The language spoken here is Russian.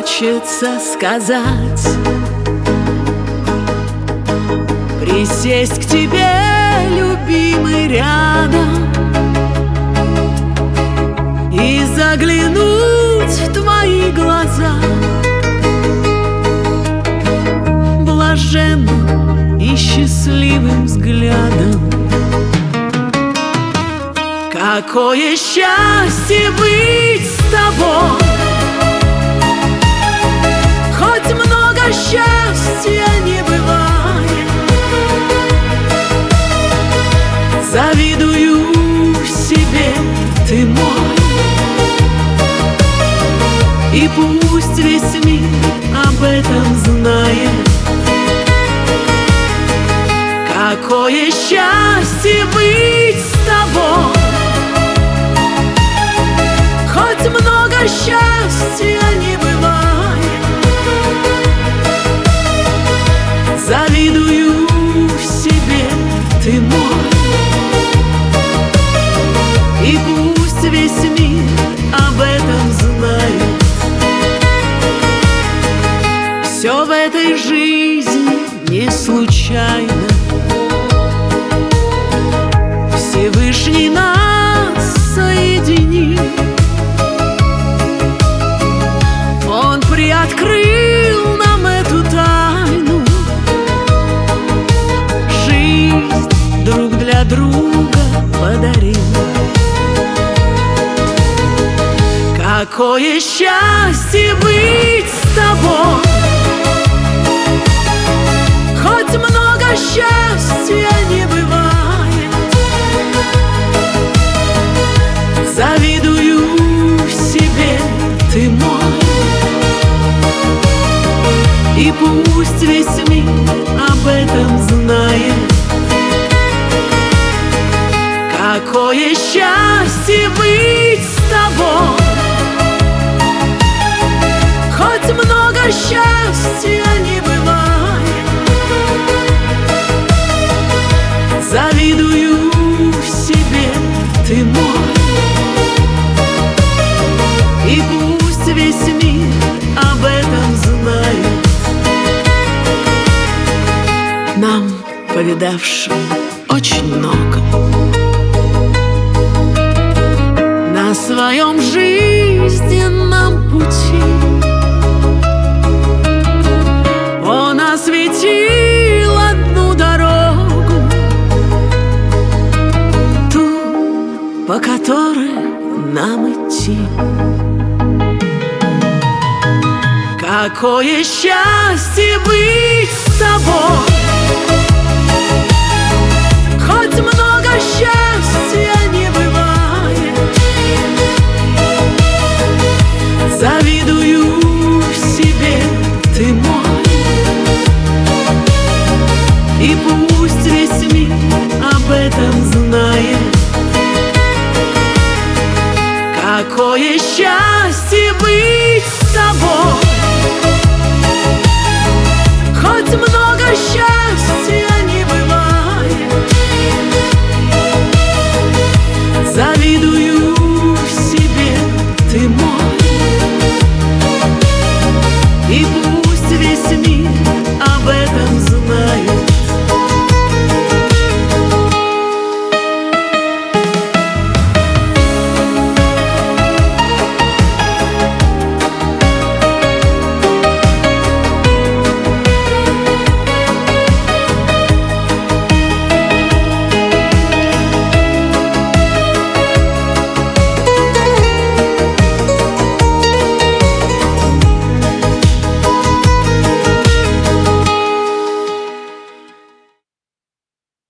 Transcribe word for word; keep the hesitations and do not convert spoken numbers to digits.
хочется сказать, присесть к тебе, любимый, рядом и заглянуть в твои глаза блаженным и счастливым взглядом. Какое счастье быть с тобой! Хоть много счастья не бывает, завидую себе, ты мой. И пусть весь мир об этом знает. Какое счастье быть с тобой! Хоть много счастья не бывает, завидую себе, ты мой. И пусть весь мир об этом знает. Все в этой жизни не случайно. Всевышний нас соединил. Он приоткрыл нам эту тайну. Жизнь друг для друга подарил. Какое счастье быть с тобой! Хоть много счастья не бывает, завидую себе, ты мой. И пусть весь мир об этом знает. Какое счастье быть с тобой! Хоть много счастья не бывает, завидую себе, ты мой. И пусть весь мир об этом знает. Нам, повидавшим очень много, на своем жизненном пути, Он осветил одну дорогу, ту, по которой нам идти. Какое счастье быть с тобой! Хоть много счастья не бывает, завидую себе, ты мой. И пусть весь мир об этом знает. Какое счастье быть с тобой! Хоть много счастья не бывает, завидую себе, ты мой. И пусть весь мир